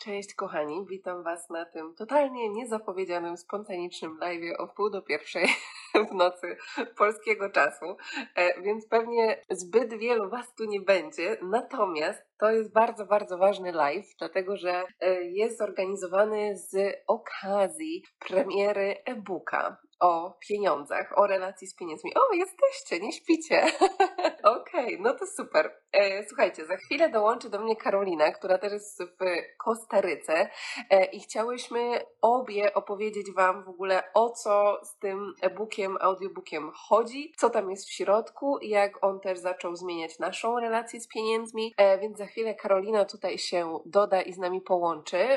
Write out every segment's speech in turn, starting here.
Cześć kochani, witam Was na tym totalnie niezapowiedzianym, spontanicznym live'ie o 12:30 w nocy polskiego czasu, więc pewnie zbyt wielu Was tu nie będzie, natomiast to jest bardzo, bardzo ważny live, dlatego że jest zorganizowany z okazji premiery e-booka o pieniądzach, o relacji z pieniędzmi. O, jesteście, nie śpicie. Okej, no to super. Słuchajcie, za chwilę dołączy do mnie Karolina, która też jest w Kostaryce i chciałyśmy obie opowiedzieć Wam w ogóle o co z tym e-bookiem, audiobookiem chodzi, co tam jest w środku i jak on też zaczął zmieniać naszą relację z pieniędzmi, więc za chwilę Karolina tutaj się doda i z nami połączy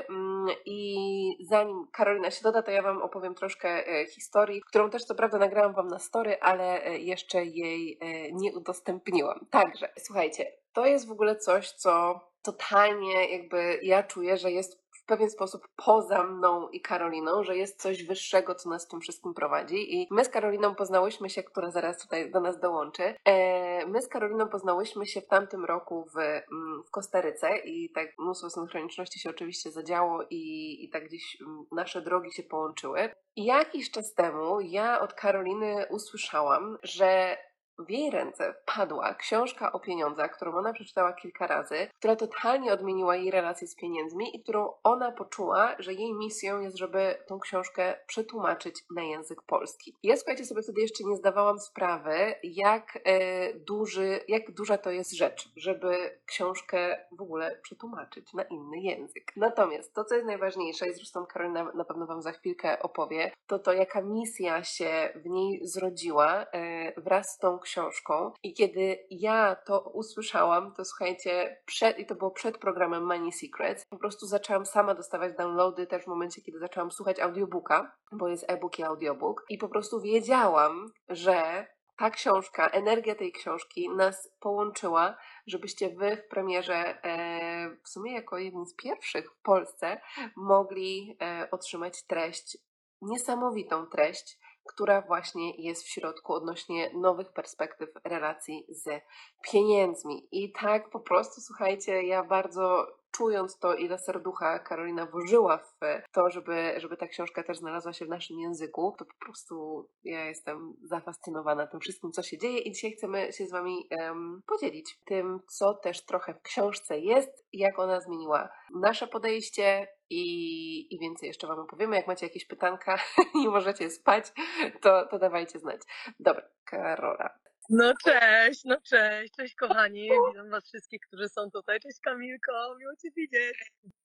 i zanim Karolina się doda, to ja Wam opowiem troszkę historii, którą też co prawda nagrałam Wam na story, ale jeszcze jej nie udostępniłam. Także, słuchajcie, to jest w ogóle coś, co totalnie jakby ja czuję, że jest w pewien sposób poza mną i Karoliną, że jest coś wyższego, co nas w tym wszystkim prowadzi. I my z Karoliną poznałyśmy się, która zaraz tutaj do nas dołączy. My z Karoliną poznałyśmy się w tamtym roku w Kostaryce i tak mnóstwo synchroniczności się oczywiście zadziało i tak gdzieś nasze drogi się połączyły. I jakiś czas temu ja od Karoliny usłyszałam, że w jej ręce padła książka o pieniądzach, którą ona przeczytała kilka razy, która totalnie odmieniła jej relacje z pieniędzmi i którą ona poczuła, że jej misją jest, żeby tą książkę przetłumaczyć na język polski. Ja, słuchajcie, sobie wtedy jeszcze nie zdawałam sprawy, jak duża to jest rzecz, żeby książkę w ogóle przetłumaczyć na inny język. Natomiast to, co jest najważniejsze, i zresztą Karolina na pewno Wam za chwilkę opowie, to jaka misja się w niej zrodziła wraz z tą książką. I kiedy ja to usłyszałam, to słuchajcie, i to było przed programem Money Secrets, po prostu zaczęłam sama dostawać downloady też w momencie, kiedy zaczęłam słuchać audiobooka, bo jest e-book i audiobook, i po prostu wiedziałam, że ta książka, energia tej książki nas połączyła, żebyście wy w premierze, w sumie jako jedni z pierwszych w Polsce, mogli otrzymać niesamowitą treść, która właśnie jest w środku odnośnie nowych perspektyw relacji z pieniędzmi. I tak po prostu, słuchajcie, ja bardzo czując to, ile serducha Karolina włożyła w to, żeby ta książka też znalazła się w naszym języku, to po prostu ja jestem zafascynowana tym wszystkim, co się dzieje i dzisiaj chcemy się z Wami podzielić tym, co też trochę w książce jest, jak ona zmieniła nasze podejście i więcej jeszcze Wam opowiemy. Jak macie jakieś pytanka i możecie spać, to dawajcie znać. Dobra, Karola. No cześć kochani, witam was wszystkich, którzy są tutaj. Cześć Kamilko, miło Cię widzieć.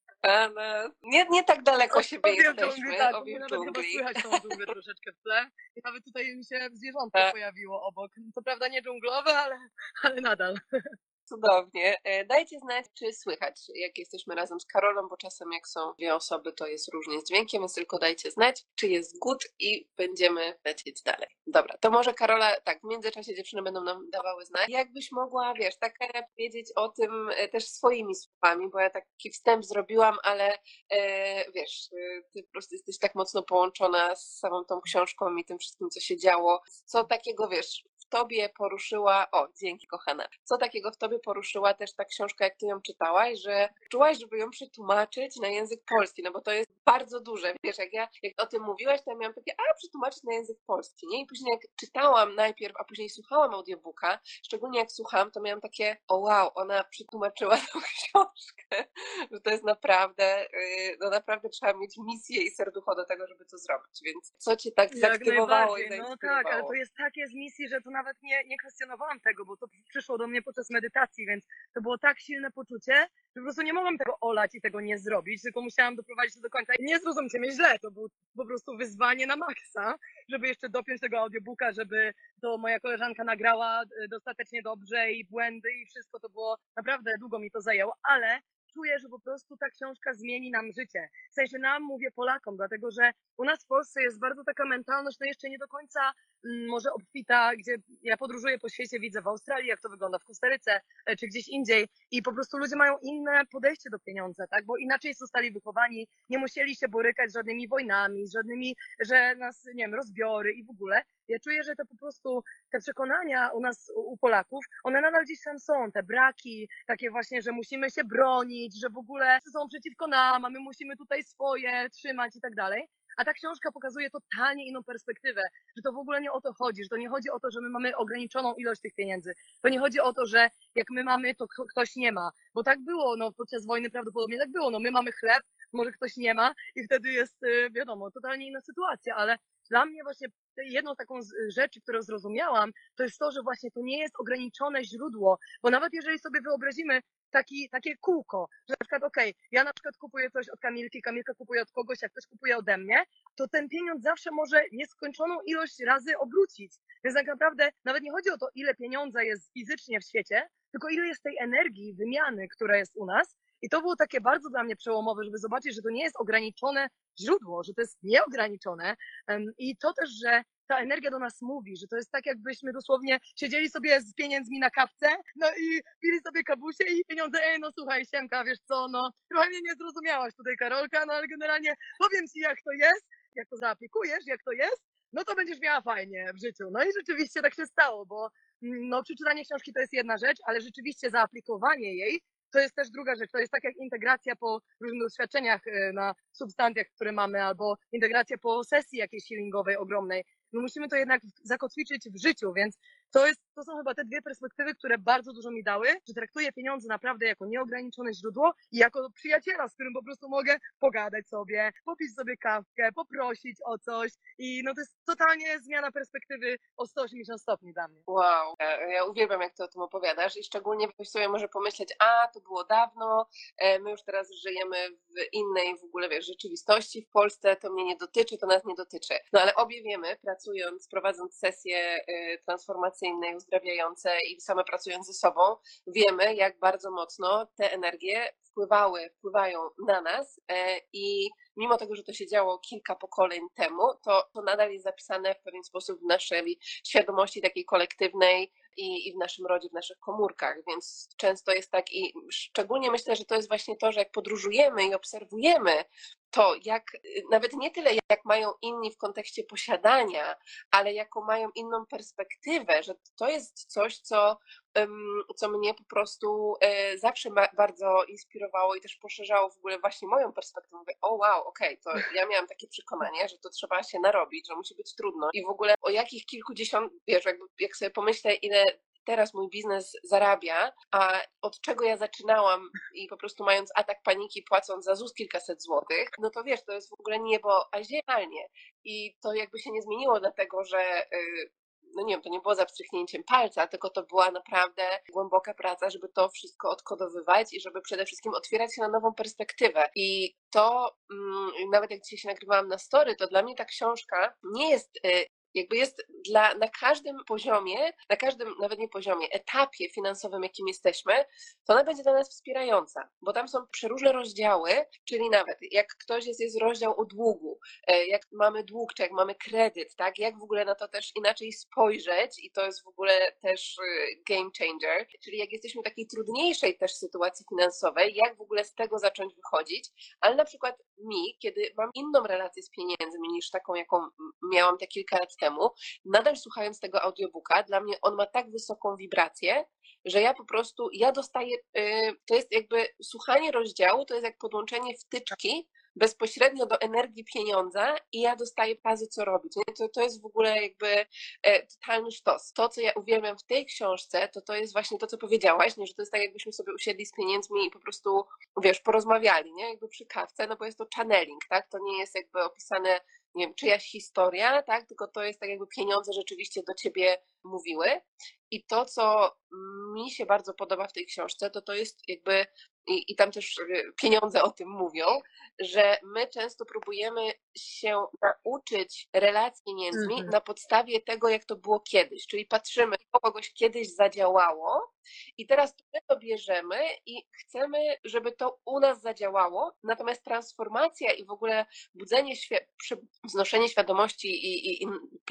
Nie tak daleko siebie Obie w jesteśmy, dżungli, tak, obie w nawet chyba dżungli. słychać tą dżunglę troszeczkę w tle. I nawet tutaj mi się zwierzątko pojawiło obok. Co prawda nie dżunglowe, ale nadal. Cudownie. Dajcie znać, czy słychać, jak jesteśmy razem z Karolą, bo czasem jak są dwie osoby, to jest różnie z dźwiękiem, więc tylko dajcie znać, czy jest good i będziemy lecieć dalej. Dobra, to może Karola, tak, w międzyczasie dziewczyny będą nam dawały znać. Jakbyś mogła, wiesz, tak powiedzieć o tym też swoimi słowami, bo ja taki wstęp zrobiłam, ale wiesz, ty po prostu jesteś tak mocno połączona z samą tą książką i tym wszystkim, co się działo. Co takiego, wiesz, w tobie poruszyła, dzięki kochana, co takiego w tobie poruszyła też ta książka, jak ty ją czytałaś, że czułaś, żeby ją przetłumaczyć na język polski, no bo to jest bardzo duże, wiesz, jak o tym mówiłaś, to ja miałam takie, przetłumaczyć na język polski, nie? I później jak czytałam najpierw, a później słuchałam audiobooka, szczególnie jak słuchałam, to miałam takie, wow, ona przetłumaczyła tą książkę, że to jest naprawdę, no naprawdę trzeba mieć misję i serducho do tego, żeby to zrobić, więc co cię tak zaktywowało i zainspirowało? No tak, ale to jest takie z misji, że to nawet nie kwestionowałam tego, bo to przyszło do mnie podczas medytacji, więc to było tak silne poczucie, że po prostu nie mogłam tego olać i tego nie zrobić, tylko musiałam doprowadzić to do końca. I nie zrozumcie mnie źle, to było po prostu wyzwanie na maksa, żeby jeszcze dopiąć tego audiobooka, żeby to moja koleżanka nagrała dostatecznie dobrze i błędy i wszystko, to było naprawdę długo mi to zajęło, ale czuję, że po prostu ta książka zmieni nam życie. W sensie nam, mówię Polakom, dlatego że u nas w Polsce jest bardzo taka mentalność, no jeszcze nie do końca może obfita, gdzie ja podróżuję po świecie, widzę w Australii, jak to wygląda w Kostaryce, czy gdzieś indziej i po prostu ludzie mają inne podejście do pieniądza, tak, bo inaczej zostali wychowani, nie musieli się borykać z żadnymi wojnami, z żadnymi, że nas, nie wiem, rozbiory i w ogóle. Ja czuję, że to po prostu te przekonania u nas, u Polaków, one nadal gdzieś tam są, te braki, takie właśnie, że musimy się bronić, bronić, że w ogóle są przeciwko nam, a my musimy tutaj swoje trzymać i tak dalej. A ta książka pokazuje totalnie inną perspektywę, że to w ogóle nie o to chodzi, że to nie chodzi o to, że my mamy ograniczoną ilość tych pieniędzy. To nie chodzi o to, że jak my mamy, to ktoś nie ma. Bo tak było, no podczas wojny prawdopodobnie tak było. No my mamy chleb, może ktoś nie ma i wtedy jest, wiadomo, totalnie inna sytuacja, ale dla mnie właśnie jedną taką rzeczy, którą zrozumiałam, to jest to, że właśnie to nie jest ograniczone źródło, bo nawet jeżeli sobie wyobrazimy takie kółko, że na przykład ja na przykład kupuję coś od Kamilki, Kamilka kupuje od kogoś, jak ktoś kupuje ode mnie, to ten pieniądz zawsze może nieskończoną ilość razy obrócić. Więc tak naprawdę nawet nie chodzi o to, ile pieniądza jest fizycznie w świecie, tylko ile jest tej energii, wymiany, która jest u nas. I to było takie bardzo dla mnie przełomowe, żeby zobaczyć, że to nie jest ograniczone źródło, że to jest nieograniczone. I to też, że ta energia do nas mówi, że to jest tak, jakbyśmy dosłownie siedzieli sobie z pieniędzmi na kawce, no i pili sobie kawusie i pieniądze, no słuchaj, Siemka, wiesz co, no trochę mnie nie zrozumiałaś tutaj, Karolka, no ale generalnie powiem ci, jak to jest, jak to zaaplikujesz, jak to jest, no to będziesz miała fajnie w życiu. No i rzeczywiście tak się stało, bo no przeczytanie książki to jest jedna rzecz, ale rzeczywiście zaaplikowanie jej to jest też druga rzecz. To jest tak jak integracja po różnych doświadczeniach na substancjach, które mamy, albo integracja po sesji jakiejś healingowej ogromnej. No musimy to jednak zakotwiczyć w życiu, więc to są chyba te dwie perspektywy, które bardzo dużo mi dały, że traktuję pieniądze naprawdę jako nieograniczone źródło i jako przyjaciela, z którym po prostu mogę pogadać sobie, popić sobie kawkę, poprosić o coś i no to jest totalnie zmiana perspektywy o 180 stopni dla mnie. Wow, ja uwielbiam, jak ty o tym opowiadasz i szczególnie ktoś sobie może pomyśleć, to było dawno, my już teraz żyjemy w innej w ogóle, wiesz, rzeczywistości w Polsce, to mnie nie dotyczy, to nas nie dotyczy. No ale obie wiemy, pracując, prowadząc sesje transformacyjne i uzdrawiające i same pracując ze sobą, wiemy, jak bardzo mocno te energie wpływają na nas i mimo tego, że to się działo kilka pokoleń temu, to nadal jest zapisane w pewien sposób w naszej świadomości takiej kolektywnej i w naszym rodzie, w naszych komórkach, więc często jest tak i szczególnie myślę, że to jest właśnie to, że jak podróżujemy i obserwujemy to, jak nawet nie tyle jak mają inni w kontekście posiadania, ale jaką mają inną perspektywę, że to jest coś, co mnie po prostu zawsze bardzo inspirowało i też poszerzało w ogóle właśnie moją perspektywę. Mówię, wow, to ja miałam takie przekonanie, że to trzeba się narobić, że musi być trudno i w ogóle o jakich kilkudziesiąt, wiesz, jak sobie pomyślę, ile teraz mój biznes zarabia, a od czego ja zaczynałam i po prostu mając atak paniki, płacąc za ZUS kilkaset złotych, no to wiesz, to jest w ogóle niebo, a ziemia. I to jakby się nie zmieniło dlatego, że no nie wiem, to nie było za pstryknięciem palca, tylko to była naprawdę głęboka praca, żeby to wszystko odkodowywać i żeby przede wszystkim otwierać się na nową perspektywę. I to, nawet jak dzisiaj się nagrywałam na story, to dla mnie ta książka nie jest jakby jest na każdym poziomie, na każdym, nawet nie poziomie, etapie finansowym, jakim jesteśmy, to ona będzie dla nas wspierająca, bo tam są przeróżne rozdziały, czyli nawet jak ktoś jest rozdział o długu, jak mamy dług, czy jak mamy kredyt, tak, jak w ogóle na to też inaczej spojrzeć i to jest w ogóle też game changer, czyli jak jesteśmy w takiej trudniejszej też sytuacji finansowej, jak w ogóle z tego zacząć wychodzić, ale na przykład kiedy mam inną relację z pieniędzmi niż taką, jaką miałam te kilka lat temu, nadal słuchając tego audiobooka, dla mnie on ma tak wysoką wibrację, że ja po prostu, dostaję, to jest jakby słuchanie rozdziału, to jest jak podłączenie wtyczki bezpośrednio do energii pieniądza i ja dostaję pazy, co robić. Nie? To jest w ogóle jakby totalny sztos. To, co ja uwielbiam w tej książce, to jest właśnie to, co powiedziałaś, nie? Że to jest tak, jakbyśmy sobie usiedli z pieniędzmi i po prostu, wiesz, porozmawiali, nie? Jakby przy kawce, no bo jest to channeling, tak? To nie jest jakby opisane, nie wiem, czyjaś historia, tak? Tylko to jest tak, jakby pieniądze rzeczywiście do ciebie mówiły. I to, co mi się bardzo podoba w tej książce, to jest jakby, i tam też pieniądze o tym mówią, że my często próbujemy się nauczyć relacji z pieniędzmi na podstawie tego, jak to było kiedyś. Czyli patrzymy, co kogoś kiedyś zadziałało i teraz my to bierzemy i chcemy, żeby to u nas zadziałało. Natomiast transformacja i w ogóle budzenie, wznoszenie świadomości i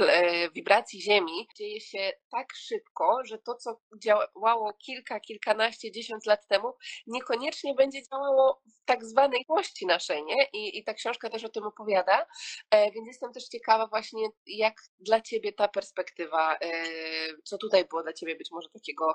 wibracji Ziemi dzieje się tak szybko, że to, co działało kilkanaście, 10 lat temu, niekoniecznie będzie działało w tak zwanej miłości naszej, nie? I ta książka też o tym opowiada, więc jestem też ciekawa właśnie, jak dla ciebie ta perspektywa, co tutaj było dla ciebie być może takiego też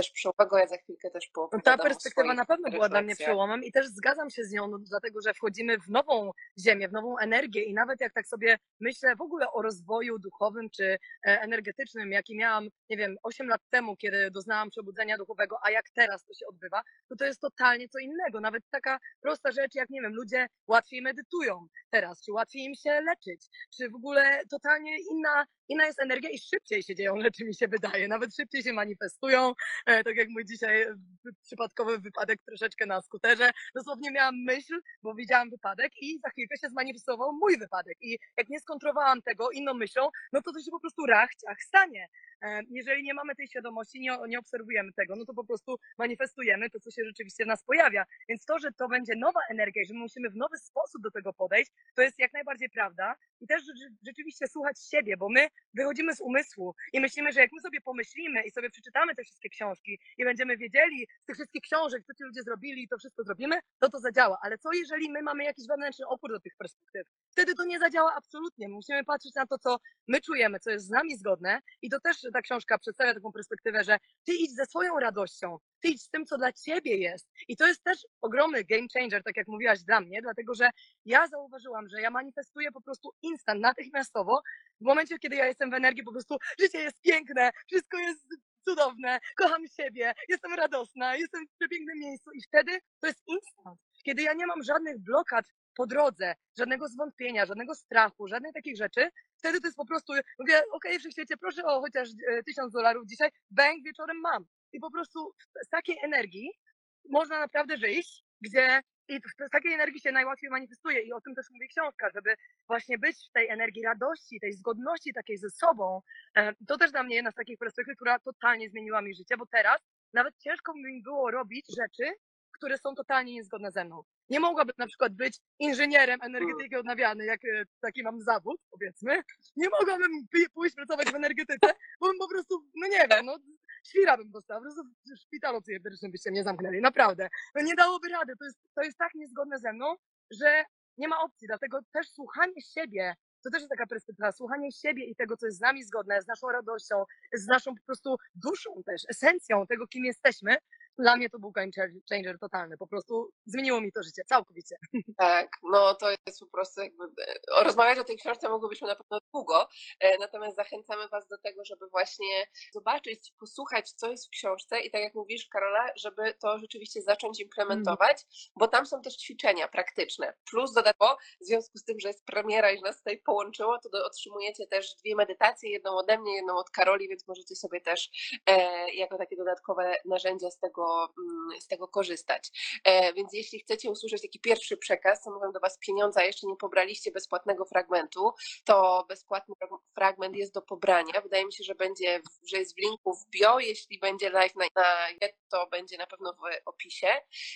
też przełomowego. Ja za chwilkę też No ta poopowiadam o perspektywa swoich na pewno była dla mnie refleksjach. przełomem i też zgadzam się z nią, no, dlatego że wchodzimy w nową ziemię, w nową energię i nawet jak tak sobie myślę w ogóle o rozwoju duchowym czy energetycznym, jaki miałam, nie wiem, 8 lat temu, kiedy doznałam przebudzenia duchowego, a jak teraz to się odbywa, to jest totalnie co innego. Nawet taka prosta rzecz, jak nie wiem, ludzie łatwiej medytują teraz, czy łatwiej im się leczyć, czy w ogóle totalnie inna jest energia i szybciej się dzieją rzeczy, mi się wydaje, nawet szybciej się manifestują, tak jak mój dzisiaj przypadkowy wypadek troszeczkę na skuterze. Dosłownie miałam myśl, bo widziałam wypadek i za chwilkę się zmanifestował mój wypadek. I jak nie skontrolowałam tego inną myślą, no to się po prostu ciach stanie. Jeżeli nie mamy tej świadomości, nie obserwujemy tego, no to po prostu manifestujemy to, co się rzeczywiście w nas pojawia. Więc to, że to będzie nowa energia i że my musimy w nowy sposób do tego podejść, to jest jak najbardziej prawda. I też rzeczywiście słuchać siebie, bo my wychodzimy z umysłu i myślimy, że jak my sobie pomyślimy i sobie przeczytamy te wszystkie książki i będziemy wiedzieli z tych wszystkich książek, co ci ludzie zrobili i to wszystko zrobimy, to zadziała. Ale co jeżeli my mamy jakiś wewnętrzny opór do tych perspektyw? Wtedy to nie zadziała absolutnie. Musimy patrzeć na to, co my czujemy, co jest z nami zgodne i to też ta książka przedstawia taką perspektywę, że ty idź ze swoją radością, ty idź z tym, co dla ciebie jest. I to jest też ogromny game changer, tak jak mówiłaś dla mnie, dlatego że ja zauważyłam, że ja manifestuję po prostu instant, natychmiastowo, w momencie, kiedy ja jestem w energii, po prostu życie jest piękne, wszystko jest cudowne, kocham siebie, jestem radosna, jestem w przepięknym miejscu i wtedy to jest instant. Kiedy ja nie mam żadnych blokad po drodze, żadnego zwątpienia, żadnego strachu, żadnych takich rzeczy, wtedy to jest po prostu, mówię, okej, wszechświecie, proszę o chociaż $1000 dzisiaj, bang, wieczorem mam. I po prostu z takiej energii można naprawdę wyjść, gdzie i z takiej energii się najłatwiej manifestuje i o tym też mówi książka, żeby właśnie być w tej energii radości, tej zgodności takiej ze sobą. To też dla mnie jedna z takich perspektyw, która totalnie zmieniła mi życie, bo teraz nawet ciężko mi było robić rzeczy, które są totalnie niezgodne ze mną. Nie mogłabym na przykład być inżynierem energetyki odnawialnej, jak taki mam zawód, powiedzmy. Nie mogłabym pójść pracować w energetyce, bo bym po prostu, no nie wiem, no świra bym dostała, po prostu w szpitalu psychiatrycznym byście mnie zamknęli, naprawdę. No nie dałoby rady, to jest tak niezgodne ze mną, że nie ma opcji, dlatego też słuchanie siebie, to też jest taka perspektywa, słuchanie siebie i tego, co jest z nami zgodne, z naszą radością, z naszą po prostu duszą też, esencją tego, kim jesteśmy, dla mnie to był game changer totalny, po prostu zmieniło mi to życie, całkowicie. Tak, no to jest po prostu jakby, rozmawiać o tej książce mogłybyśmy na pewno długo, natomiast zachęcamy Was do tego, żeby właśnie zobaczyć, posłuchać, co jest w książce i tak jak mówisz, Karola, żeby to rzeczywiście zacząć implementować, bo tam są też ćwiczenia praktyczne, plus dodatkowo w związku z tym, że jest premiera i że nas tutaj połączyło, to otrzymujecie też 2 medytacje, jedną ode mnie, jedną od Karoli, więc możecie sobie też jako takie dodatkowe narzędzia z tego korzystać. Więc jeśli chcecie usłyszeć taki pierwszy przekaz, to mówię do Was pieniądze, a jeszcze nie pobraliście bezpłatnego fragmentu, to bezpłatny fragment jest do pobrania. Wydaje mi się, że jest w linku w bio. Jeśli będzie live na YouTube, to będzie na pewno w opisie.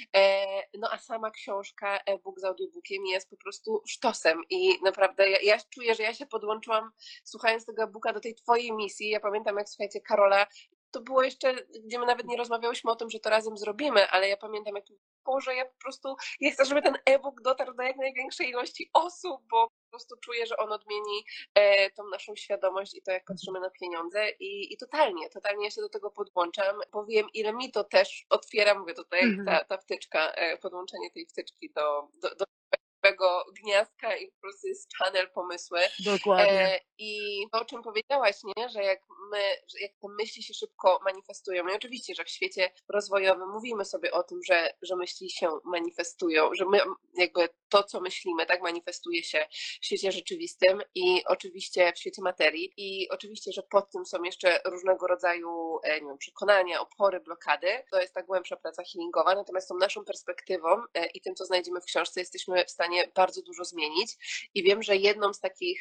No a sama książka, e-book z audiobookiem jest po prostu sztosem i naprawdę ja czuję, że ja się podłączyłam słuchając tego e-booka do tej Twojej misji. Ja pamiętam, jak słuchajcie, Karola, to było jeszcze, gdzie my nawet nie rozmawiałyśmy o tym, że to razem zrobimy, ale ja pamiętam, jak Boże, ja chcę, żeby ten e-book dotarł do jak największej ilości osób, bo po prostu czuję, że on odmieni tą naszą świadomość i to, jak patrzymy na pieniądze i totalnie ja się do tego podłączam, bo wiem, ile mi to też otwiera, mówię tutaj, ta wtyczka, podłączenie tej wtyczki do swojego gniazdka i po prostu jest channel pomysły. Dokładnie. I to, o czym powiedziałaś, nie? Że jak te myśli się szybko manifestują. I oczywiście, że w świecie rozwojowym mówimy sobie o tym, że myśli się manifestują, że my jakby to, co myślimy, tak manifestuje się w świecie rzeczywistym i oczywiście w świecie materii. I oczywiście, że pod tym są jeszcze różnego rodzaju nie wiem, przekonania, opory, blokady. To jest ta głębsza praca healingowa, natomiast tą naszą perspektywą i tym, co znajdziemy w książce, jesteśmy w stanie bardzo dużo zmienić. I wiem, że jedną z takich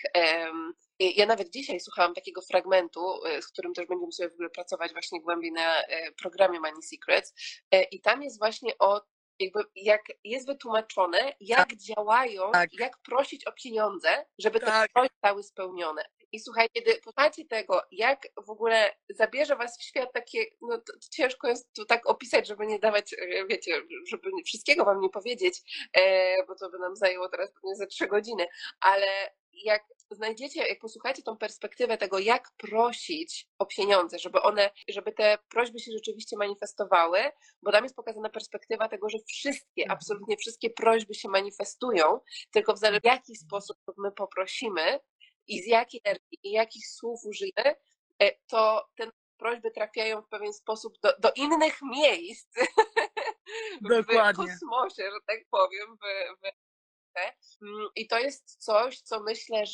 ja nawet dzisiaj słuchałam takiego fragmentu, z którym też będziemy sobie w ogóle pracować właśnie głębiej na programie Money Secrets i tam jest właśnie jakby jak jest wytłumaczone, jak działają, jak prosić o pieniądze, żeby te prośby zostały spełnione. I słuchaj, kiedy poznacie tego, jak w ogóle zabierze was w świat takie, no to ciężko jest to tak opisać, żeby nie dawać, wiecie, żeby wszystkiego wam nie powiedzieć, bo to by nam zajęło teraz pewnie ze 3 godziny, ale jak znajdziecie, jak posłuchacie tą perspektywę tego, jak prosić o pieniądze, żeby te prośby się rzeczywiście manifestowały, bo tam jest pokazana perspektywa tego, że wszystkie, absolutnie wszystkie prośby się manifestują, tylko w zależności w jaki sposób my poprosimy i z jakiej energii i jakich słów użyjemy, to te prośby trafiają w pewien sposób do innych miejsc w Dokładnie. kosmosie, że tak powiem, i to jest coś, co myślę,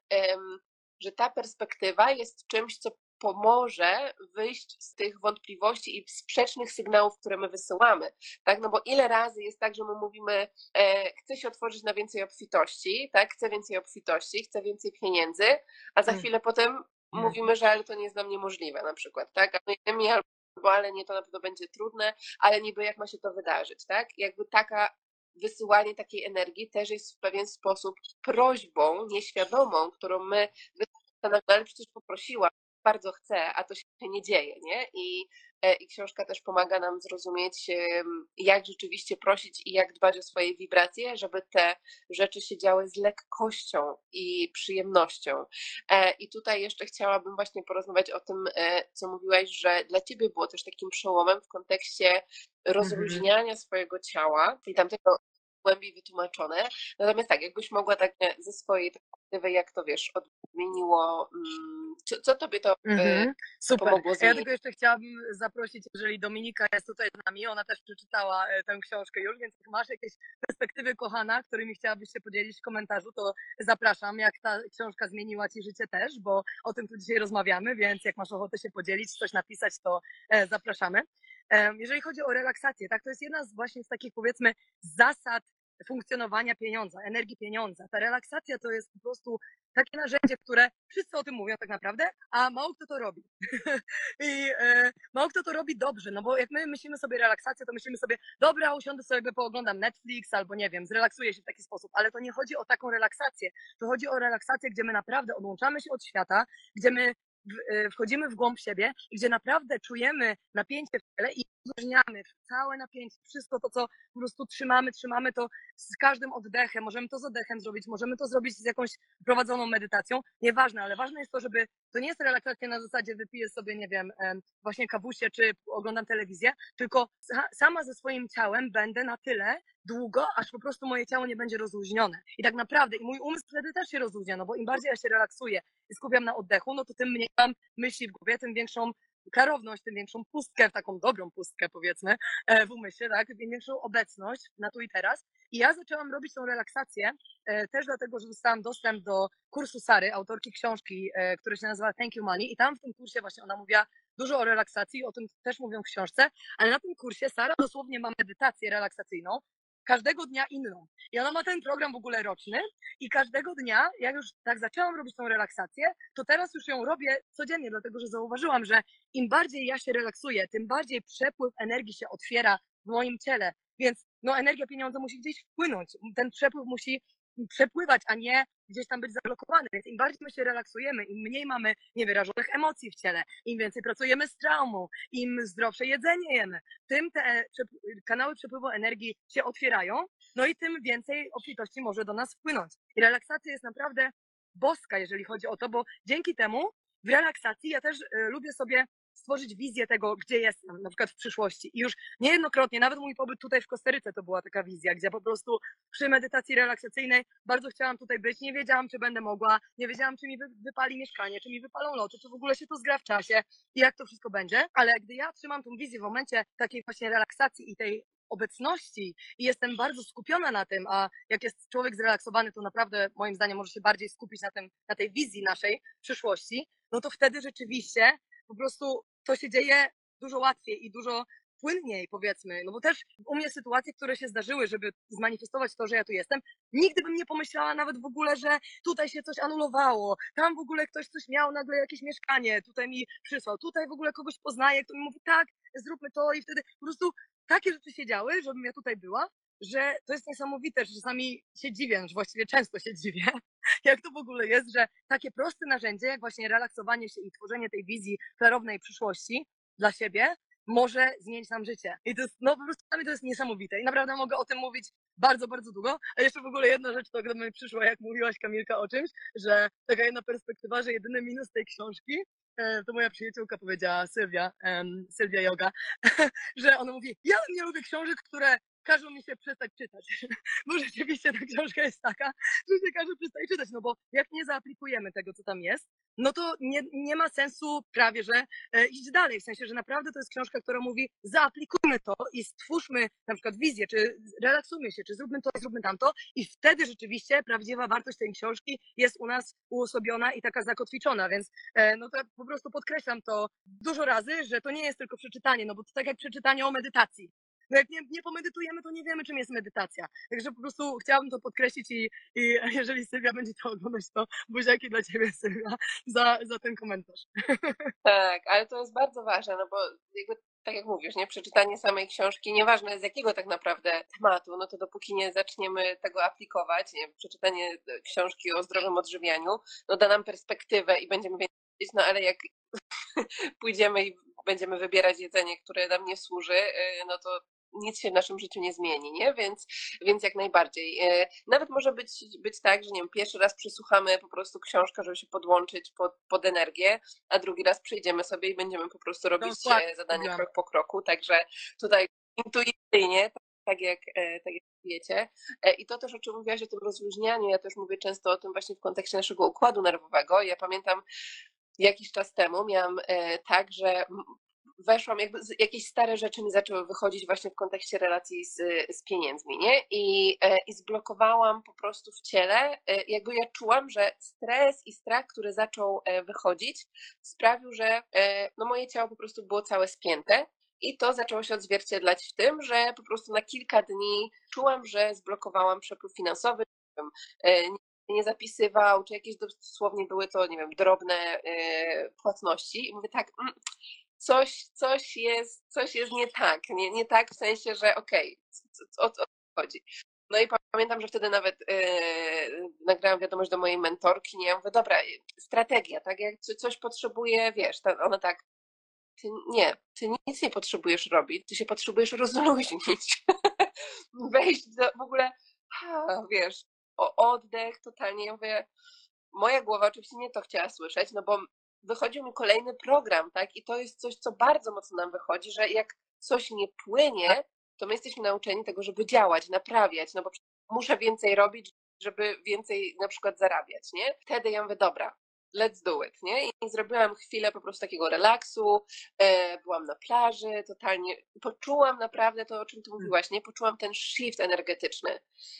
że ta perspektywa jest czymś, co pomoże wyjść z tych wątpliwości i sprzecznych sygnałów, które my wysyłamy. Tak? No bo ile razy jest tak, że my mówimy, chcę się otworzyć na więcej obfitości, tak? Chcę więcej obfitości, chcę więcej pieniędzy, a za chwilę potem mówimy, że ale to nie jest dla mnie możliwe na przykład, tak? Albo ale nie, to na pewno będzie trudne, ale niby jak ma się to wydarzyć, tak? Jakby wysyłanie takiej energii też jest w pewien sposób prośbą nieświadomą, którą my ale przecież poprosiłam, bardzo chcę, a to się nie dzieje, nie? I książka też pomaga nam zrozumieć, jak rzeczywiście prosić i jak dbać o swoje wibracje, żeby te rzeczy się działy z lekkością i przyjemnością. I tutaj jeszcze chciałabym właśnie porozmawiać o tym, co mówiłaś, że dla ciebie było też takim przełomem w kontekście rozluźniania swojego ciała i tamtego głębiej wytłumaczone. Natomiast tak, jakbyś mogła tak ze swojej perspektywy, jak to wiesz, odmieniło, co tobie to Super. pomogło Ja zmienić? tylko jeszcze chciałabym zaprosić, jeżeli Dominika jest tutaj z nami, ona też przeczytała tę książkę już, więc jak masz jakieś perspektywy, kochana, którymi chciałabyś się podzielić w komentarzu, to zapraszam, jak ta książka zmieniła ci życie też, bo o tym tu dzisiaj rozmawiamy, więc jak masz ochotę się podzielić, coś napisać, to zapraszamy. Jeżeli chodzi o relaksację, tak, to jest jedna właśnie z takich, powiedzmy, zasad funkcjonowania pieniądza, energii pieniądza. Ta relaksacja to jest po prostu takie narzędzie, które wszyscy o tym mówią tak naprawdę, a mało kto to robi. I mało kto to robi dobrze, no bo jak my myślimy sobie relaksację, to myślimy sobie, dobra, usiądę sobie, pooglądam Netflix albo nie wiem, zrelaksuję się w taki sposób, ale to nie chodzi o taką relaksację. To chodzi o relaksację, gdzie my naprawdę odłączamy się od świata, gdzie my wchodzimy w głąb siebie i gdzie naprawdę czujemy napięcie w ciele i rozluźniamy całe napięcie, wszystko to, co po prostu trzymamy to z każdym oddechem, możemy to z oddechem zrobić, możemy to zrobić z jakąś prowadzoną medytacją, nieważne, ale ważne jest to, żeby to nie jest relaksacja na zasadzie wypiję sobie, nie wiem, właśnie kawusie czy oglądam telewizję, tylko sama ze swoim ciałem będę na tyle długo, aż po prostu moje ciało nie będzie rozluźnione. I tak naprawdę i mój umysł wtedy też się rozluźnia, no bo im bardziej ja się relaksuję i skupiam na oddechu, no to tym mniej mam myśli w głowie, tym większą klarowność, tym większą pustkę, taką dobrą pustkę powiedzmy w umyśle, tak, tym większą obecność na tu i teraz. I ja zaczęłam robić tą relaksację też dlatego, że dostałam dostęp do kursu Sary, autorki książki, który się nazywa Thank You Money i tam w tym kursie właśnie ona mówiła dużo o relaksacji, o tym też mówią w książce, ale na tym kursie Sara dosłownie ma medytację relaksacyjną, każdego dnia inną. I ona ma ten program w ogóle roczny i każdego dnia, jak już tak zaczęłam robić tą relaksację, to teraz już ją robię codziennie, dlatego że zauważyłam, że im bardziej ja się relaksuję, tym bardziej przepływ energii się otwiera w moim ciele. Więc no, energia pieniądza musi gdzieś wpłynąć. Ten przepływ musi przepływać, a nie gdzieś tam być zablokowany. Więc im bardziej my się relaksujemy, im mniej mamy niewyrażonych emocji w ciele, im więcej pracujemy z traumą, im zdrowsze jedzenie jemy, tym te kanały przepływu energii się otwierają, no i tym więcej obfitości może do nas wpłynąć. I relaksacja jest naprawdę boska, jeżeli chodzi o to, bo dzięki temu w relaksacji ja też lubię sobie stworzyć wizję tego, gdzie jestem, na przykład w przyszłości. I już niejednokrotnie, nawet mój pobyt tutaj w Kostaryce to była taka wizja, gdzie po prostu przy medytacji relaksacyjnej bardzo chciałam tutaj być, nie wiedziałam, czy będę mogła, nie wiedziałam, czy mi wypali mieszkanie, czy mi wypalą loty, czy w ogóle się to zgra w czasie i jak to wszystko będzie, ale gdy ja trzymam tą wizję w momencie takiej właśnie relaksacji i tej obecności i jestem bardzo skupiona na tym, a jak jest człowiek zrelaksowany, to naprawdę moim zdaniem może się bardziej skupić na tej wizji naszej przyszłości, no to wtedy rzeczywiście po prostu to się dzieje dużo łatwiej i dużo płynniej, powiedzmy, no bo też u mnie sytuacje, które się zdarzyły, żeby zmanifestować to, że ja tu jestem, nigdy bym nie pomyślała nawet w ogóle, że tutaj się coś anulowało, tam w ogóle ktoś coś miał, nagle jakieś mieszkanie, tutaj mi przysłał, tutaj w ogóle kogoś poznaję, kto mi mówi tak, zróbmy to i wtedy po prostu takie rzeczy się działy, żebym ja tutaj była, że to jest niesamowite, że czasami się dziwię, że właściwie często się dziwię, jak to w ogóle jest, że takie proste narzędzie, jak właśnie relaksowanie się i tworzenie tej wizji klarownej przyszłości dla siebie, może zmienić nam życie. I to jest, no po prostu dla mnie to jest niesamowite. I naprawdę mogę o tym mówić bardzo, bardzo długo. A jeszcze w ogóle jedna rzecz, to do mnie przyszła, jak mówiłaś, Kamilka, o czymś, że taka jedna perspektywa, że jedyny minus tej książki, to moja przyjaciółka powiedziała, Sylwia Yoga, że ona mówi, ja nie lubię książek, które każą mi się przestać czytać. Bo rzeczywiście ta książka jest taka, że się każe przestać czytać, no bo jak nie zaaplikujemy tego, co tam jest, no to nie ma sensu prawie, że iść dalej. W sensie, że naprawdę to jest książka, która mówi, zaaplikujmy to i stwórzmy na przykład wizję, czy relaksujmy się, czy zróbmy to, zróbmy tamto i wtedy rzeczywiście prawdziwa wartość tej książki jest u nas uosobiona i taka zakotwiczona, więc no to po prostu podkreślam to dużo razy, że to nie jest tylko przeczytanie, no bo to tak jak przeczytanie o medytacji. No jak nie pomedytujemy, to nie wiemy, czym jest medytacja. Także po prostu chciałabym to podkreślić i jeżeli Sylwia będzie to oglądać, to buziaki dla ciebie, Sylwia, za ten komentarz. Tak, ale to jest bardzo ważne, no bo jakby tak jak mówisz, nie, przeczytanie samej książki, nieważne z jakiego tak naprawdę tematu, no to dopóki nie zaczniemy tego aplikować, nie, przeczytanie książki o zdrowym odżywianiu, no da nam perspektywę i będziemy wiedzieć, no ale jak pójdziemy i będziemy wybierać jedzenie, które nam nie służy, no to nic się w naszym życiu nie zmieni, nie? Więc jak najbardziej. Nawet może być tak, że nie wiem, pierwszy raz przesłuchamy po prostu książkę, żeby się podłączyć pod energię, a drugi raz przyjdziemy sobie i będziemy po prostu robić zadanie krok po kroku, także tutaj intuicyjnie, tak jak wiecie. I to też, o czym mówiłaś, o tym rozluźnianiu, ja też mówię często o tym właśnie w kontekście naszego układu nerwowego. Ja pamiętam jakiś czas temu miałam tak, że weszłam, jakby jakieś stare rzeczy mi zaczęły wychodzić właśnie w kontekście relacji z pieniędzmi, nie? I zblokowałam po prostu w ciele, jakby ja czułam, że stres i strach, który zaczął wychodzić, sprawił, że no moje ciało po prostu było całe spięte. I to zaczęło się odzwierciedlać w tym, że po prostu na kilka dni czułam, że zblokowałam przepływ finansowy, nie zapisywał, czy jakieś dosłownie były to, nie wiem, drobne płatności. I mówię tak, coś jest nie tak. Nie tak w sensie, że okej, o co chodzi. No i pamiętam, że wtedy nawet nagrałam wiadomość do mojej mentorki, nie? Ja mówię, dobra, strategia, tak? Jak coś potrzebuje, wiesz, ona tak, ty nic nie potrzebujesz robić, ty się potrzebujesz rozluźnić. Wejść w ogóle, wiesz, o oddech totalnie. Ja mówię, moja głowa oczywiście nie to chciała słyszeć, no bo wychodził mi kolejny program, tak? I to jest coś, co bardzo mocno nam wychodzi, że jak coś nie płynie, to my jesteśmy nauczeni tego, żeby działać, naprawiać, no bo muszę więcej robić, żeby więcej na przykład zarabiać, nie? Wtedy ja mówię, dobra, let's do it, nie? I zrobiłam chwilę po prostu takiego relaksu, byłam na plaży, totalnie poczułam naprawdę to, o czym ty mówiłaś, nie? Poczułam ten shift energetyczny.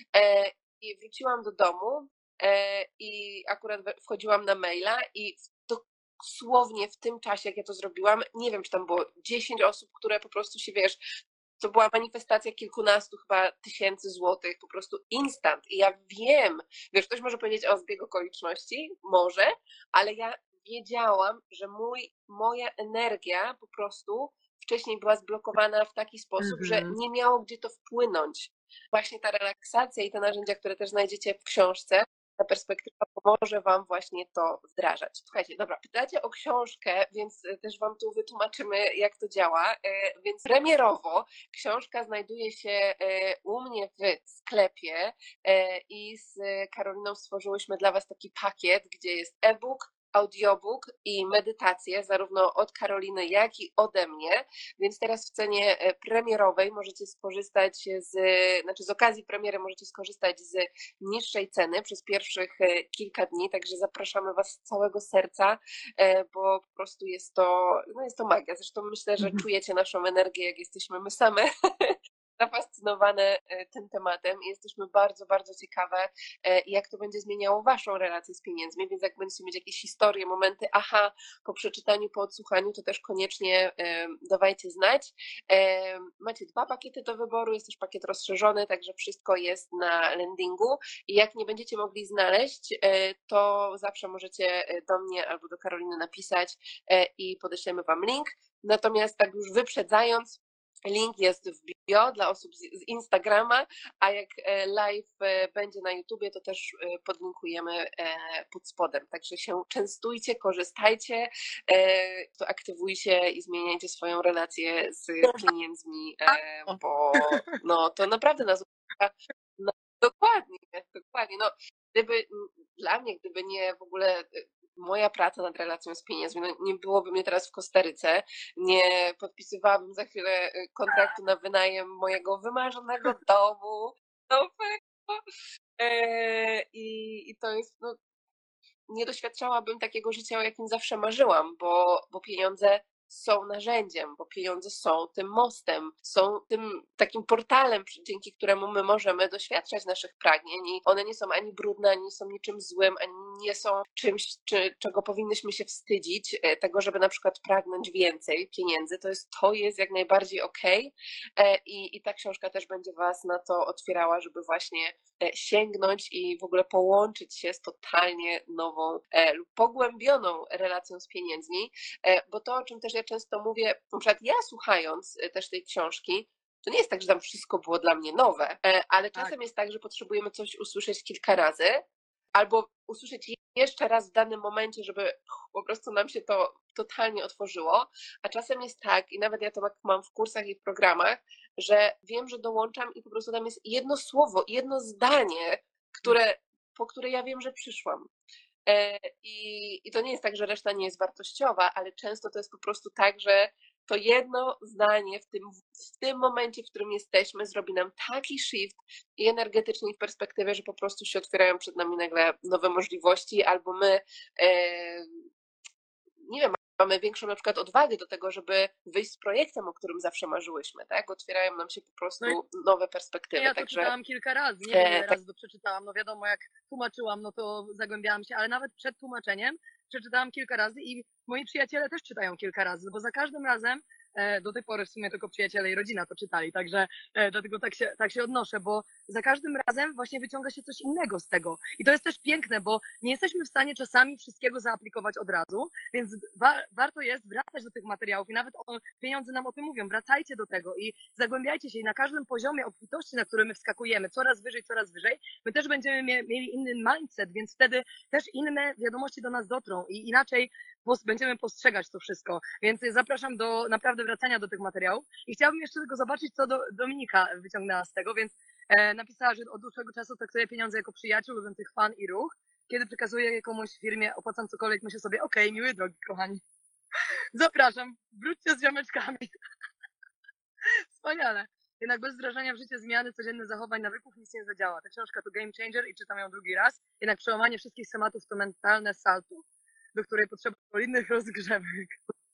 I wróciłam do domu i akurat wchodziłam na maila i dosłownie w tym czasie, jak ja to zrobiłam, nie wiem, czy tam było 10 osób, które po prostu się, wiesz, to była manifestacja kilkunastu chyba tysięcy złotych, po prostu instant. I ja wiem, wiesz, ktoś może powiedzieć o zbieg okoliczności, może, ale ja wiedziałam, że moja energia po prostu wcześniej była zblokowana w taki sposób, że nie miało gdzie to wpłynąć. Właśnie ta relaksacja i te narzędzia, które też znajdziecie w książce, ta perspektywa pomoże Wam właśnie to wdrażać. Słuchajcie, dobra, pytacie o książkę, więc też Wam tu wytłumaczymy, jak to działa. Więc premierowo książka znajduje się u mnie w sklepie i z Karoliną stworzyłyśmy dla Was taki pakiet, gdzie jest e-book, audiobook i medytacje, zarówno od Karoliny, jak i ode mnie, więc teraz w cenie premierowej możecie skorzystać z okazji premiery możecie skorzystać z niższej ceny przez pierwszych kilka dni, także zapraszamy Was z całego serca, bo po prostu jest to magia. Zresztą myślę, że czujecie naszą energię, jak jesteśmy my same zafascynowane tym tematem i jesteśmy bardzo, bardzo ciekawe, jak to będzie zmieniało Waszą relację z pieniędzmi, więc jak będziecie mieć jakieś historie, momenty, po przeczytaniu, po odsłuchaniu, to też koniecznie dawajcie znać. Macie 2 pakiety do wyboru, jest też pakiet rozszerzony, także wszystko jest na landingu i jak nie będziecie mogli znaleźć, to zawsze możecie do mnie albo do Karoliny napisać i podeślemy Wam link. Natomiast tak już wyprzedzając, Link jest w bio dla osób z Instagrama, a jak live będzie na YouTubie, to też podlinkujemy pod spodem. Także się częstujcie, korzystajcie, to aktywujcie i zmieniajcie swoją relację z pieniędzmi, bo no, to naprawdę nas no, dokładnie, dokładnie. No, dla mnie, gdyby nie w ogóle moja praca nad relacją z pieniędzmi, no nie byłoby mnie teraz w Kostaryce, nie podpisywałabym za chwilę kontraktu na wynajem mojego wymarzonego domu nowego. I to jest, no, nie doświadczałabym takiego życia, o jakim zawsze marzyłam, bo pieniądze są narzędziem, bo pieniądze są tym mostem, są tym takim portalem, dzięki któremu my możemy doświadczać naszych pragnień i one nie są ani brudne, ani nie są niczym złym, ani nie są czymś, czego powinnyśmy się wstydzić, tego, żeby na przykład pragnąć więcej pieniędzy, to jest jak najbardziej okej. I ta książka też będzie Was na to otwierała, żeby właśnie sięgnąć i w ogóle połączyć się z totalnie nową lub pogłębioną relacją z pieniędzmi, bo to, o czym też ja często mówię, na przykład ja słuchając też tej książki, to nie jest tak, że tam wszystko było dla mnie nowe, ale czasem jest tak, że potrzebujemy coś usłyszeć kilka razy, albo usłyszeć jeszcze raz w danym momencie, żeby po prostu nam się to totalnie otworzyło, a czasem jest tak, i nawet ja to mam w kursach i w programach, że wiem, że dołączam i po prostu tam jest jedno słowo, jedno zdanie, po które ja wiem, że przyszłam. I to nie jest tak, że reszta nie jest wartościowa, ale często to jest po prostu tak, że to jedno zdanie w tym momencie, w którym jesteśmy, zrobi nam taki shift i energetycznie, i w perspektywie, że po prostu się otwierają przed nami nagle nowe możliwości, albo my, nie wiem, mamy większą na przykład odwagę do tego, żeby wyjść z projektem, o którym zawsze marzyłyśmy, tak? Otwierają nam się po prostu nowe perspektywy. Ja to Także czytałam kilka razy, nie wiem ile razy to przeczytałam, no wiadomo jak tłumaczyłam, no to zagłębiałam się, ale nawet przed tłumaczeniem przeczytałam kilka razy i moi przyjaciele też czytają kilka razy, bo za każdym razem, do tej pory w sumie tylko przyjaciele i rodzina to czytali, także dlatego tak się odnoszę, bo za każdym razem właśnie wyciąga się coś innego z tego i to jest też piękne, bo nie jesteśmy w stanie czasami wszystkiego zaaplikować od razu, więc warto jest wracać do tych materiałów i nawet pieniądze nam o tym mówią, wracajcie do tego i zagłębiajcie się i na każdym poziomie obfitości, na który my wskakujemy, coraz wyżej, my też będziemy mieli inny mindset, więc wtedy też inne wiadomości do nas dotrą i inaczej będziemy postrzegać to wszystko. Więc zapraszam do naprawdę wracania do tych materiałów i chciałabym jeszcze tylko zobaczyć, co Dominika wyciągnęła z tego, więc napisała, że od dłuższego czasu traktuje pieniądze jako przyjaciół lubiących fan i ruch. Kiedy przekazuję komuś w firmie, opłacam cokolwiek, myślę sobie, okej, miły drogi, kochani. Zapraszam, wróćcie z ziomeczkami. Wspaniale. Jednak bez wdrażania w życie zmiany codziennych zachowań, nawyków nic nie zadziała. Ta książka to game changer i czytam ją drugi raz. Jednak przełamanie wszystkich schematów to mentalne salto, do której potrzeba solidnych rozgrzewek.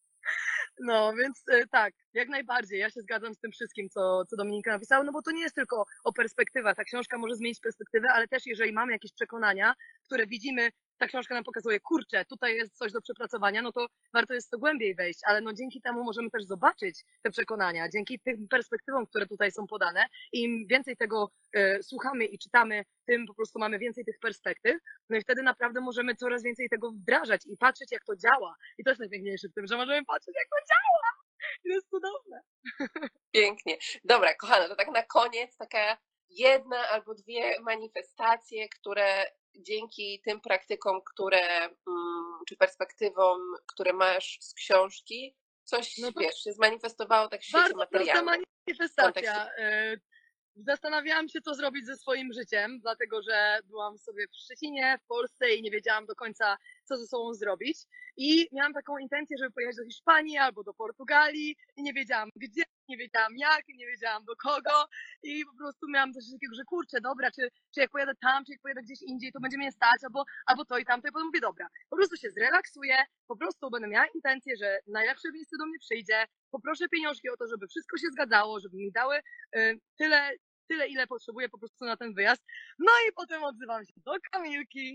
No, więc tak, jak najbardziej. Ja się zgadzam z tym wszystkim, co Dominika napisała, no bo to nie jest tylko o perspektywach. Ta książka może zmienić perspektywę, ale też jeżeli mamy jakieś przekonania, które widzimy, ta książka nam pokazuje, kurczę, tutaj jest coś do przepracowania, no to warto jest to głębiej wejść, ale no dzięki temu możemy też zobaczyć te przekonania, dzięki tym perspektywom, które tutaj są podane i im więcej tego słuchamy i czytamy, tym po prostu mamy więcej tych perspektyw, no i wtedy naprawdę możemy coraz więcej tego wdrażać i patrzeć, jak to działa. I to jest najpiękniejsze w tym, że możemy patrzeć, jak to działa. I to jest cudowne. Pięknie. Dobra, kochana, to tak na koniec taka jedna albo dwie manifestacje, które dzięki tym praktykom, czy perspektywom, które masz z książki, coś, No to wiesz, się zmanifestowało tak w świecie bardzo prosta materialnym. manifestacja. Zastanawiałam się, co zrobić ze swoim życiem, dlatego że byłam sobie w Szczecinie, w Polsce i nie wiedziałam do końca, co ze sobą zrobić. I miałam taką intencję, żeby pojechać do Hiszpanii albo do Portugalii i nie wiedziałam gdzie, nie wiedziałam jak, nie wiedziałam do kogo i po prostu miałam coś takiego, że kurczę, dobra, czy jak pojadę tam, czy jak pojadę gdzieś indziej, to będzie mnie stać, albo to i tamto. I potem mówię, dobra, po prostu się zrelaksuję, po prostu będę miała intencję, że najlepsze miejsce do mnie przyjdzie, poproszę pieniążki o to, żeby wszystko się zgadzało, żeby mi dały tyle, ile potrzebuję po prostu na ten wyjazd. No i potem odzywam się do Kamilki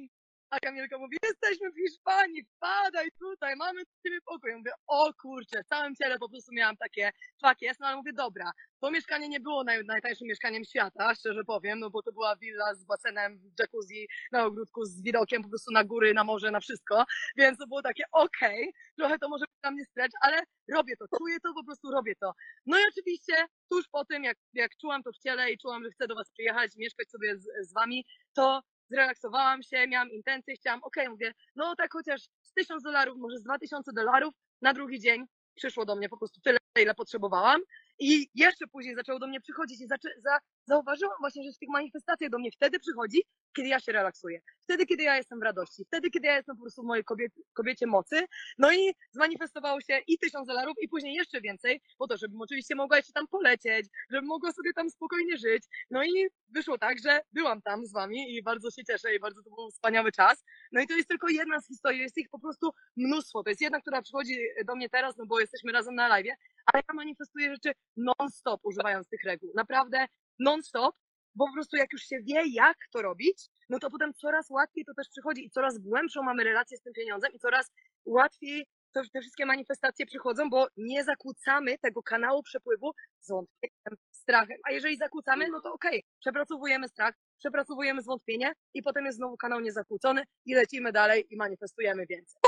A Kamilka mówi, jesteśmy w Hiszpanii, wpadaj tutaj, mamy w ciebie pokój. Ja mówię, o kurczę, w całym ciele po prostu miałam takie, fuck jest, no ale mówię, dobra, to mieszkanie nie było najtańszym mieszkaniem świata, szczerze powiem, no bo to była willa z basenem, jacuzzi na ogródku, z widokiem po prostu na góry, na morze, na wszystko, więc to było takie okej, trochę to może być dla mnie stretch, ale robię to, czuję to, po prostu robię to. No i oczywiście tuż po tym, jak czułam to w ciele i czułam, że chcę do was przyjechać, mieszkać sobie z wami, to zrelaksowałam się, miałam intencje, chciałam, mówię, no tak chociaż z $1000, może z $2000 na drugi dzień przyszło do mnie po prostu tyle, ile potrzebowałam i jeszcze później zaczęło do mnie przychodzić i zauważyłam właśnie, że z tych manifestacji do mnie wtedy przychodzi, kiedy ja się relaksuję, wtedy, kiedy ja jestem w radości, wtedy, kiedy ja jestem po prostu w mojej kobiecie mocy, no i zmanifestowało się i $1000 i później jeszcze więcej, po to, żebym oczywiście mogła jeszcze tam polecieć, żebym mogła sobie tam spokojnie żyć, no i wyszło tak, że byłam tam z wami i bardzo się cieszę i bardzo to był wspaniały czas. No i to jest tylko jedna z historii, jest ich po prostu mnóstwo. To jest jedna, która przychodzi do mnie teraz, no bo jesteśmy razem na live, ale ja manifestuję rzeczy non-stop używając tych reguł. Naprawdę non-stop, bo po prostu jak już się wie, jak to robić, no to potem coraz łatwiej to też przychodzi i coraz głębszą mamy relację z tym pieniądzem i coraz łatwiej te wszystkie manifestacje przychodzą, bo nie zakłócamy tego kanału przepływu zwątpieniem, strachem. A jeżeli zakłócamy, no to przepracowujemy strach, przepracowujemy zwątpienie i potem jest znowu kanał niezakłócony i lecimy dalej i manifestujemy więcej.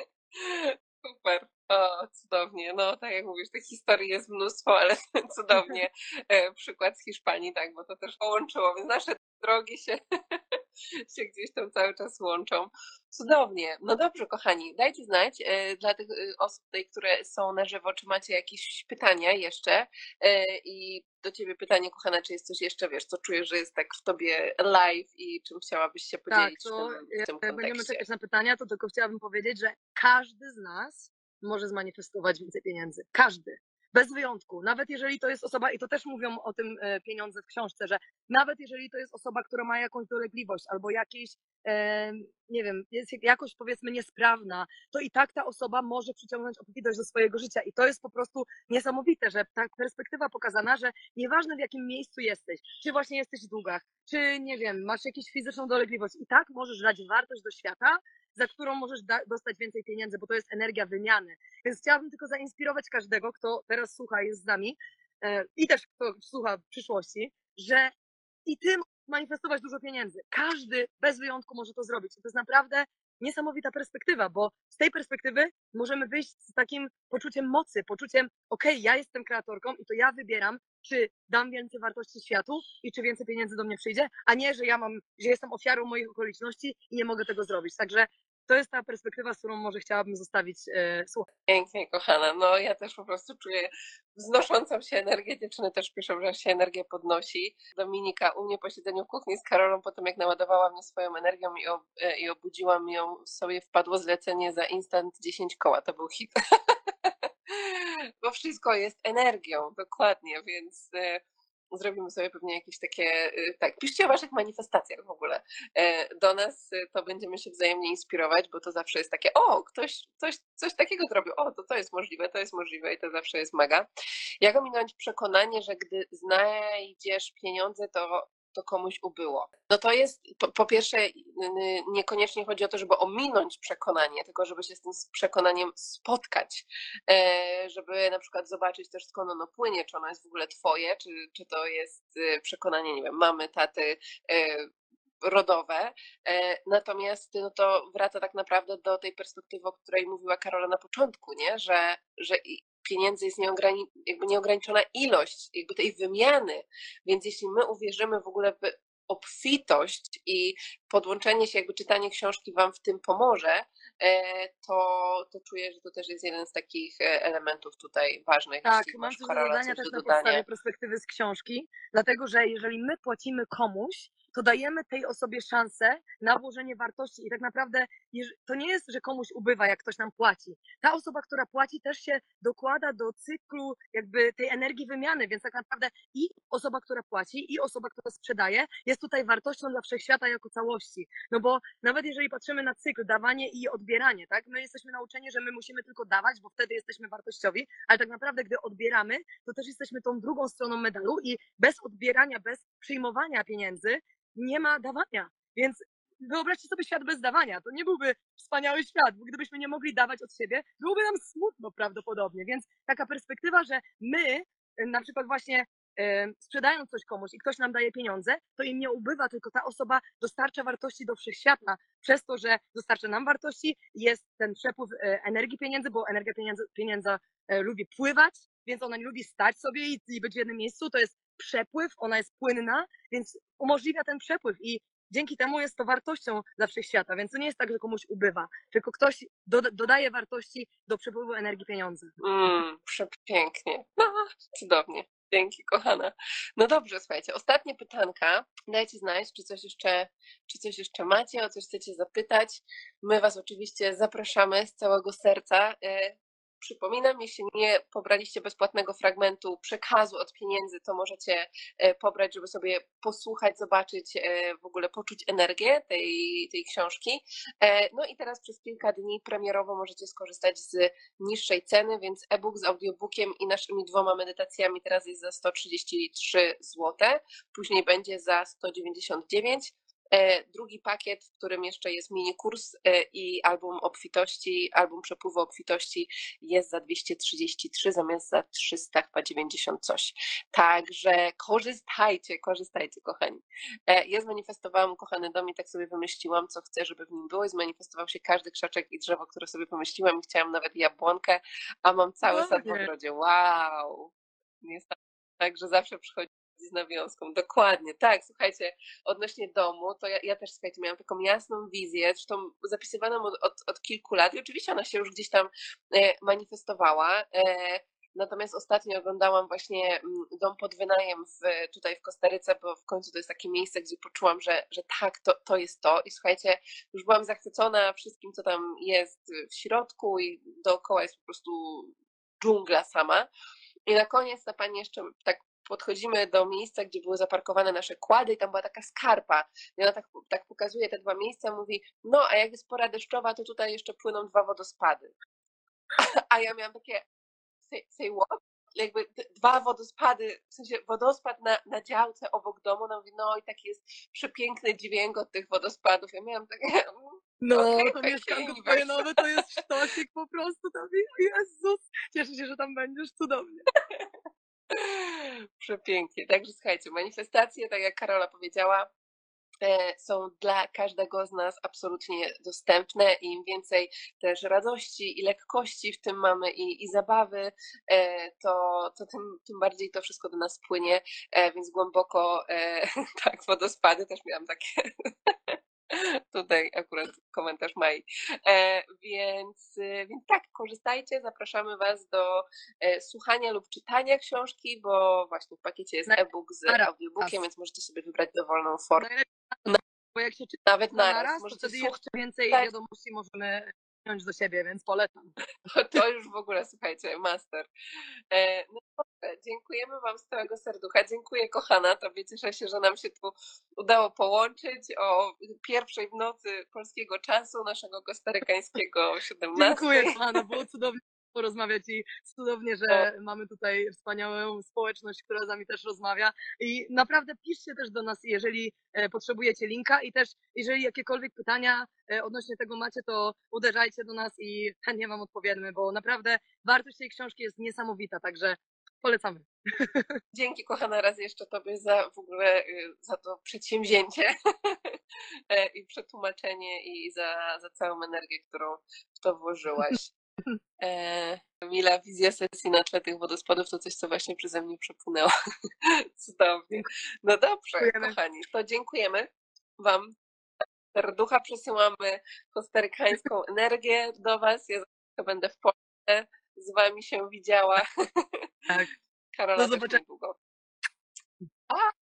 Super, o, cudownie. No, tak jak mówisz, tych historii jest mnóstwo, ale cudownie przykład z Hiszpanii, tak, bo to też połączyło, więc nasze drogi się, się gdzieś tam cały czas łączą. Cudownie. No dobrze, kochani, dajcie znać dla tych osób tutaj, które są na żywo, czy macie jakieś pytania jeszcze i do ciebie pytanie, kochana, czy jest coś jeszcze, wiesz, co czujesz, że jest tak w tobie live i czym chciałabyś się podzielić w tym kontekście? Będziemy czekać na pytania, to tylko chciałabym powiedzieć, że każdy z nas może zmanifestować więcej pieniędzy. Każdy. Bez wyjątku. Nawet jeżeli to jest osoba, i to też mówią o tym pieniądze w książce, że nawet jeżeli to jest osoba, która ma jakąś dolegliwość albo jakieś, nie wiem, jest jakoś powiedzmy niesprawna, to i tak ta osoba może przyciągnąć obfitość do swojego życia. I to jest po prostu niesamowite, że ta perspektywa pokazana, że nieważne w jakim miejscu jesteś, czy właśnie jesteś w długach, czy nie wiem, masz jakąś fizyczną dolegliwość, i tak możesz dać wartość do świata, za którą możesz dostać więcej pieniędzy, bo to jest energia wymiany. Więc chciałabym tylko zainspirować każdego, kto teraz słucha, jest z nami i też kto słucha w przyszłości, że i ty możesz manifestować dużo pieniędzy. Każdy bez wyjątku może to zrobić. I to jest naprawdę niesamowita perspektywa, bo z tej perspektywy możemy wyjść z takim poczuciem mocy, poczuciem, ja jestem kreatorką i to ja wybieram, czy dam więcej wartości światu i czy więcej pieniędzy do mnie przyjdzie, a nie, że że jestem ofiarą moich okoliczności i nie mogę tego zrobić. Także to jest ta perspektywa, z którą może chciałabym zostawić słuchać. Pięknie, kochana. No ja też po prostu czuję wznoszącą się energię. Dziewczyny też piszą, że się energia podnosi. Dominika u mnie po siedzeniu w kuchni z Karolą, potem jak naładowała mnie swoją energią i obudziłam ją, sobie wpadło zlecenie za instant 10 koła. To był hit. Bo wszystko jest energią, dokładnie, więc zrobimy sobie pewnie jakieś takie, tak, piszcie o waszych manifestacjach w ogóle do nas, to będziemy się wzajemnie inspirować, bo to zawsze jest takie, ktoś coś takiego zrobił, to jest możliwe i to zawsze jest mega. Jak ominąć przekonanie, że gdy znajdziesz pieniądze, to komuś ubyło. No to jest, po pierwsze, niekoniecznie chodzi o to, żeby ominąć przekonanie, tylko żeby się z tym przekonaniem spotkać, żeby na przykład zobaczyć też, skąd ono płynie, czy ono jest w ogóle twoje, czy to jest przekonanie, nie wiem, mamy, taty, rodowe. Natomiast no to wraca tak naprawdę do tej perspektywy, o której mówiła Karola na początku, nie? Że pieniędzy jest nieograniczona ilość jakby tej wymiany, więc jeśli my uwierzymy w ogóle w obfitość i podłączenie się, jakby czytanie książki wam w tym pomoże, to czuję, że to też jest jeden z takich elementów tutaj ważnych. Tak, jeśli mam masz, coś do Karola, dodania coś też do na dodania. podstawie perspektywy z książki, dlatego że jeżeli my płacimy komuś, to dajemy tej osobie szansę na włożenie wartości i tak naprawdę to nie jest, że komuś ubywa, jak ktoś nam płaci. Ta osoba, która płaci, też się dokłada do cyklu jakby tej energii wymiany, więc tak naprawdę i osoba, która płaci, i osoba, która sprzedaje, jest tutaj wartością dla wszechświata jako całości. No bo nawet jeżeli patrzymy na cykl dawanie i odbieranie, tak, my jesteśmy nauczeni, że my musimy tylko dawać, bo wtedy jesteśmy wartościowi, ale tak naprawdę, gdy odbieramy, to też jesteśmy tą drugą stroną medalu i bez odbierania, bez przyjmowania pieniędzy nie ma dawania. Więc wyobraźcie sobie świat bez dawania. To nie byłby wspaniały świat, bo gdybyśmy nie mogli dawać od siebie, byłoby nam smutno prawdopodobnie. Więc taka perspektywa, że my na przykład właśnie sprzedając coś komuś i ktoś nam daje pieniądze, to im nie ubywa, tylko ta osoba dostarcza wartości do wszechświata. Przez to, że dostarcza nam wartości, jest ten przepływ energii pieniędzy, bo energia pieniądza lubi pływać, więc ona nie lubi stać sobie i być w jednym miejscu. To jest przepływ, ona jest płynna, więc umożliwia ten przepływ i dzięki temu jest to wartością dla wszechświata, więc to nie jest tak, że komuś ubywa, tylko ktoś dodaje wartości do przepływu energii pieniądza. Przepięknie. No, cudownie. Dzięki, kochana. No dobrze, słuchajcie, ostatnie pytanka. Dajcie znać, czy coś jeszcze macie, o coś chcecie zapytać. My Was oczywiście zapraszamy z całego serca. Przypominam, jeśli nie pobraliście bezpłatnego fragmentu przekazu od pieniędzy, to możecie pobrać, żeby sobie posłuchać, zobaczyć, w ogóle poczuć energię tej książki. No i teraz przez kilka dni premierowo możecie skorzystać z niższej ceny, więc e-book z audiobookiem i naszymi 2 medytacjami teraz jest za 133 zł, później będzie za 199. Drugi pakiet, w którym jeszcze jest mini kurs i album obfitości, album przepływu obfitości jest za 233 zamiast za 390 coś. Także korzystajcie, kochani. Ja zmanifestowałam kochany dom i tak sobie wymyśliłam, co chcę, żeby w nim było i zmanifestował się każdy krzaczek i drzewo, które sobie pomyśliłam i chciałam nawet jabłonkę, a mam cały sad w ogrodzie. Wow! Także zawsze przychodzi z nawiązką. Dokładnie, tak, słuchajcie, odnośnie domu, to ja też, słuchajcie, miałam taką jasną wizję, zresztą zapisywaną od kilku lat i oczywiście ona się już gdzieś tam manifestowała. Natomiast ostatnio oglądałam właśnie dom pod wynajem tutaj w Kostaryce, bo w końcu to jest takie miejsce, gdzie poczułam, że tak, to jest to. I słuchajcie, już byłam zachwycona wszystkim, co tam jest w środku i dookoła jest po prostu dżungla sama. I na koniec ta pani jeszcze tak podchodzimy do miejsca, gdzie były zaparkowane nasze kłady i tam była taka skarpa. I ona tak pokazuje te 2 miejsca, mówi, no a jak jest pora deszczowa, to tutaj jeszcze płyną 2 wodospady. A ja miałam takie, say what? Jakby 2 wodospady, w sensie wodospad na działce obok domu, no mówi, no i taki jest przepiękny dźwięk od tych wodospadów. Ja miałam takie, no okay, to mieszkanko twoje nowe to jest sztosik po prostu tam. Jezus, cieszę się, że tam będziesz, cudownie. Przepięknie. Także słuchajcie, manifestacje, tak jak Karola powiedziała, są dla każdego z nas absolutnie dostępne i im więcej też radości i lekkości w tym mamy i zabawy, to tym bardziej to wszystko do nas płynie, więc głęboko tak, wodospady też miałam takie. Tutaj akurat komentarz Mai. Więc tak, korzystajcie, zapraszamy Was do słuchania lub czytania książki, bo właśnie w pakiecie jest e-book z audiobookiem, więc możecie sobie wybrać dowolną formę. Bo jak się czyta nawet naraz, to wtedy jeszcze więcej wiadomości możemy wziąć do siebie, więc polecam. To już w ogóle, słuchajcie, master. No dobrze, dziękujemy Wam z całego serducha. Dziękuję, kochana. Tobie cieszę się, że nam się tu udało połączyć o 1:00 w nocy polskiego czasu, naszego kostarykańskiego 17. Dziękuję, kochana, było cudownie porozmawiać i cudownie, że mamy tutaj wspaniałą społeczność, która z nami też rozmawia i naprawdę piszcie też do nas, jeżeli potrzebujecie linka i też jeżeli jakiekolwiek pytania odnośnie tego macie, to uderzajcie do nas i chętnie Wam odpowiemy, bo naprawdę wartość tej książki jest niesamowita, także polecamy. Dzięki, kochana, raz jeszcze Tobie za to przedsięwzięcie i przetłumaczenie i za całą energię, którą w to włożyłaś. Mila wizja sesji na tle tych wodospadów to coś, co właśnie przeze mnie przepłynęło. Cudownie. No dobrze, kochani, to dziękujemy Wam. Serducha przesyłamy kostarykańską energię do Was. Ja będę w Polsce z Wami się widziała. Tak. Karola też niedługo.